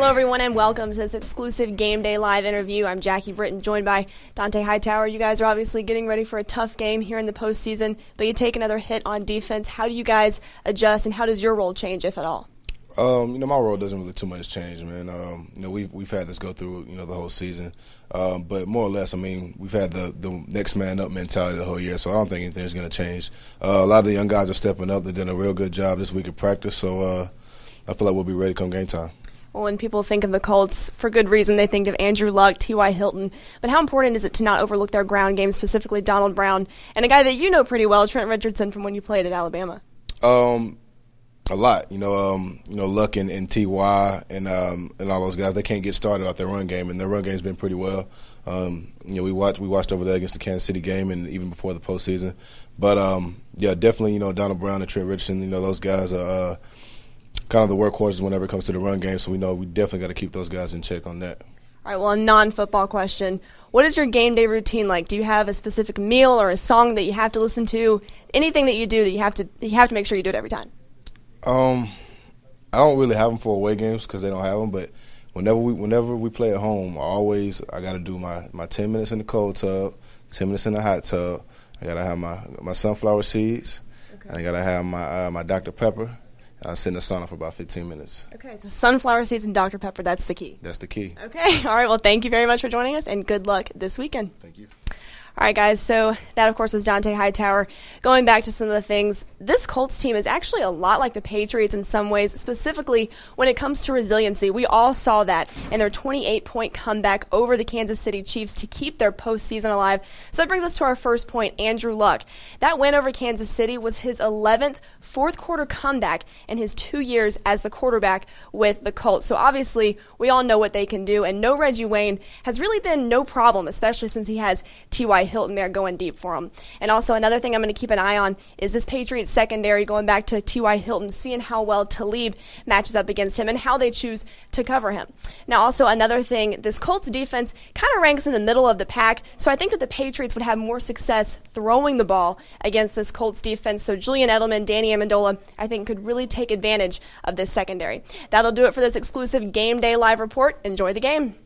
Hello, everyone, and welcome to this exclusive Game Day Live interview. I'm Jackie Britton, joined by Dante Hightower. You guys are obviously getting ready for a tough game here in the postseason, but you take another hit on defense. How do you guys adjust, and how does your role change, if at all? My role doesn't really too much change, man. We've had this go through, the whole season. But more or less, we've had the next man up mentality the whole year, so I don't think anything's going to change. A lot of the young guys are stepping up. They've done a real good job this week at practice, so I feel like we'll be ready come game time. Well, when people think of the Colts, for good reason, they think of Andrew Luck, T.Y. Hilton. But how important is it to not overlook their ground game, specifically Donald Brown, and a guy that you know pretty well, Trent Richardson, from when you played at Alabama? A lot, Luck and T.Y. and all those guys, they can't get started out their run game, and their run game's been pretty well. We watched over there against the Kansas City game and even before the postseason. But, definitely, Donald Brown and Trent Richardson, those guys are kind of the workhorses whenever it comes to the run game, so we know we definitely got to keep those guys in check on that. All right, well, a non-football question. What is your game day routine like? Do you have a specific meal or a song that you have to listen to? Anything that you do that you have to make sure you do it every time? I don't really have them for away games because they don't have them, but whenever we play at home, I got to do my 10 minutes in the cold tub, 10 minutes in the hot tub. I got to have my sunflower seeds, and I got to have my Dr. Pepper. I sit in the sauna for about 15 minutes. Okay, so sunflower seeds and Dr. Pepper, that's the key. That's the key. Okay, all right, well, thank you very much for joining us, and good luck this weekend. Thank you. All right, guys, so that, of course, is Dante Hightower. Going back to some of the things, this Colts team is actually a lot like the Patriots in some ways, specifically when it comes to resiliency. We all saw that in their 28-point comeback over the Kansas City Chiefs to keep their postseason alive. So that brings us to our first point, Andrew Luck. That win over Kansas City was his 11th fourth-quarter comeback in his 2 years as the quarterback with the Colts. So obviously, we all know what they can do, and no Reggie Wayne has really been no problem, especially since he has T.Y. Hilton there going deep for him. And also another thing I'm going to keep an eye on is this Patriots secondary, going back to T.Y. Hilton, seeing how well Talib matches up against him and how they choose to cover him. Now also another thing, this Colts defense kind of ranks in the middle of the pack, so I think that the Patriots would have more success throwing the ball against this Colts defense. So Julian Edelman, Danny Amendola, I think could really take advantage of this secondary. That'll do it for this exclusive Game Day Live report. Enjoy the game.